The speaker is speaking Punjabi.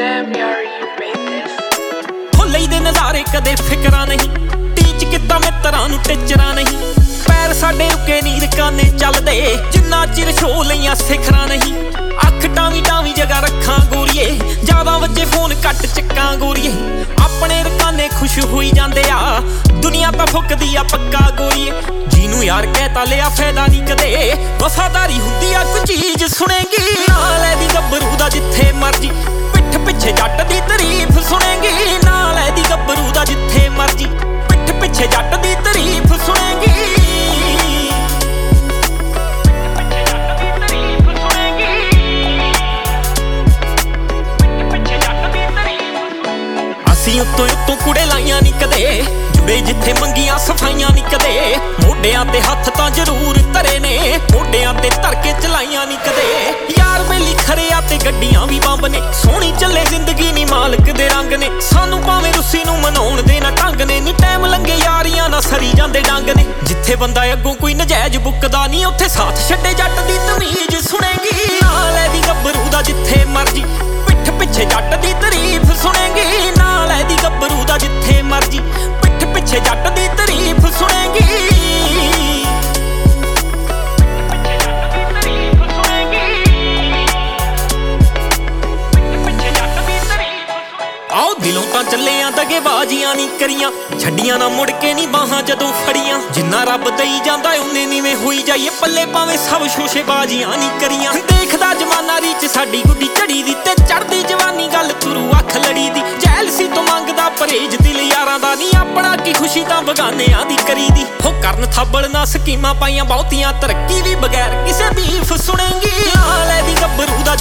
Damn yar, you made this. ਹੋ ਲਈ ਦੇ ਨਜ਼ਾਰੇ ਕਦੇ ਫਿਕਰਾਂ ਨਹੀਂ, ਟੀਚ ਕੀਤਾ ਮਿੱਤਰਾਂ ਨੂੰ ਟਿਚਰਾਂ ਨਹੀਂ। ਪੈਰ ਸਾਡੇ ਰੁਕੇ ਨੀ ਰਕਾਨੇ ਚੱਲਦੇ, ਜਿੰਨਾ ਚਿਰ ਛੋ ਲਈਆਂ ਸਿਖਰਾਂ ਨਹੀਂ। ਅੱਖ ਟਾਵੀਂ ਟਾਵੀਂ ਜਗ੍ਹਾ ਰੱਖਾਂ ਗੋਰੀਏ, ਜ਼ਿਆਦਾ ਵੱਜੇ ਫੋਨ ਘੱਟ ਚੱਕਾਂ ਗੋਰੀਏ। ਆਪਣੇ ਰਕਾਨੇ ਖੁਸ਼ ਹੋਈ ਜਾਂਦੇ ਆ, ਦੁਨੀਆ ਤਾਂ ਫੁੱਕਦੀ ਆ ਪੱਕਾ ਗੋਰੀਏ। ਜਿਹਨੂੰ ਯਾਰ ਕਹਿਤਾ ਲਿਆ ਫਾਇਦਾ ਨਹੀਂ ਕਦੇ, ਵਫਾਦਾਰੀ ਹੁੰਦੀ ਆ ਕੋਈ ਚੀਜ਼ ਸੁਣੇਗੀ। ਨਾਲ ਇਹਦੀ ਗੱਭਰੂ ਦਾ ਜਿੱਥੇ ਮਰਜੀ, ਪਿੱਠ ਪਿੱਛੇ ਜੱਟ ਦੀ ਤਾਰੀਫ ਸੁਣੇਗੀ। ਨਾਲ ਇਹਦੀ ਗੱਭਰੂ ਦਾ ਜਿੱਥੇ ਮਰਜੀ, ਪਿੱਠ ਪਿੱਛੇ ਜੱਟ ਦੀ ਤਾਰੀਫ ਸੁਣੇਗੀ। ਅਸੀਂ ਉੱਤੋਂ ਕੁੜੇ ਲਾਈਆਂ ਨੀ ਕਦੇ, ਜੁੜੇ ਜਿੱਥੇ ਮੰਗੀਆਂ ਸਫਾਈਆਂ ਨੀ ਕਦੇ। ਮੋਢਿਆਂ ਤੇ ਹੱਥ ਤਾਂ ਜ਼ਰੂਰ ਧਰੇ ਨੇ, ਮੋਢਿਆਂ ਤੇ ਧਰ ਕੇ ਚਲਾਈਆਂ ਨੀ ਕਦੇ। ਯਾਰ ਬੇਲੀ ਖਰਿਆ ਤੇ ਗੱਡੀਆਂ ਵੀ ਬੰਬ ਨੇ, ਸੋਹਣੀ ਚੱਲੇ ਜ਼ਿੰਦਗੀ ਨੀ ਮਾਲਕ ਦੇ ਰੰਗ ਨੇ। ਸਾਨੂੰ ਭਾਵੇਂ ਰੁੱਸੀ ਨੂੰ ਮਨਾਉਣ ਦੇ ਨਾ ਢੰਗ ਨੇ, ਨੀ ਟਾਈਮ ਲੰਘੇ ਯਾਰੀਆਂ ਨਾ ਸਰੀ ਜਾਂਦੇ ਡੰਗ ਨੇ। ਜਿੱਥੇ ਬੰਦਾ ਅੱਗੋਂ ਕੋਈ ਨਜਾਇਜ਼ ਬੁੱਕਦਾ ਨੀ, ਉੱਥੇ ਸਾਥ ਛੱਡੇ ਜੱਟ ਦੀ ਤਮੀਜ਼ ਸੁਣੇਗੀ। ਨਾਲ ਇਹਦੀ ਗੱਭਰੂ ਦਾ ਜਿੱਥੇ ਮਰਜੀ, ਪਿੱਠ ਪਿੱਛੇ ਜੱਟ ਦੀ ਤਾਰੀਫ ਸੁਣੇਗੀ। ਨਾਲ ਇਹਦੀ ਗੱਭਰੂ ਦਾ ਜਿੱਥੇ ਮਰਜੀ, ਪਿੱਠ ਪਿੱਛੇ ਜੱਟ ਦੀ ਤਾਰੀਫ ਸੁਣੇਗੀ। ਆਓ ਦਿਲੋਂ ਤਾਂ ਚੱਲੇ ਆ ਦਗੇਬਾਜ਼ੀਆਂ ਨੀ ਕਰੀਆਂ, ਛੱਡੀਆਂ ਨਾ ਮੁੜ ਕੇ ਨੀ ਬਾਹਾਂ ਜਦੋਂ ਫੜੀਆਂ। ਜਿੰਨਾ ਰੱਬ ਦਈ ਜਾਂਦਾ ਉਹਨੇ ਨੀਵੇਂ ਹੋਈ ਜਾਈਏ, ਪੱਲੇ ਭਾਵੇਂ ਸਭ ਸ਼ੋਸ਼ੇਬਾਜ਼ੀਆਂ ਨੀ ਕਰੀਆਂ। ਦੇਖਦਾ ਜਮਾਨਾ ਰੀਚ ਸਾਡੀ ਗੁੱਡੀ ਝੜੀ ਦੀ, ਤੇ ਚੜਦੀ ਜਵਾਨੀ ਗੱਲ ਤੁਰੂ ਅੱਖ ਲੜੀ ਦੀ। ਜੈਲਸੀ ਤੋਂ ਮੰਗਦਾ ਪਰਹੇਜ ਦਿਲ ਯਾਰਾਂ ਦਾ ਨੀ, ਆਪਣਾ ਕੀ ਖੁਸ਼ੀ ਤਾਂ ਬਗਾਨਿਆਂ ਦੀ ਕਰੀ ਦੀ। ਹੋ ਕਰਨ ਥੱਬਲ ਨਾ ਸਕੀਮਾਂ ਪਾਈਆਂ ਬਹੁਤੀਆਂ, ਤਰੱਕੀ ਵੀ ਬਗੈਰ ਕਿਸੇ ਬੀਫ ਸੁਣੇਗੀ। ਨਾਲ ਇਹਦੀ ਗੱਭਰੂ ਦਾ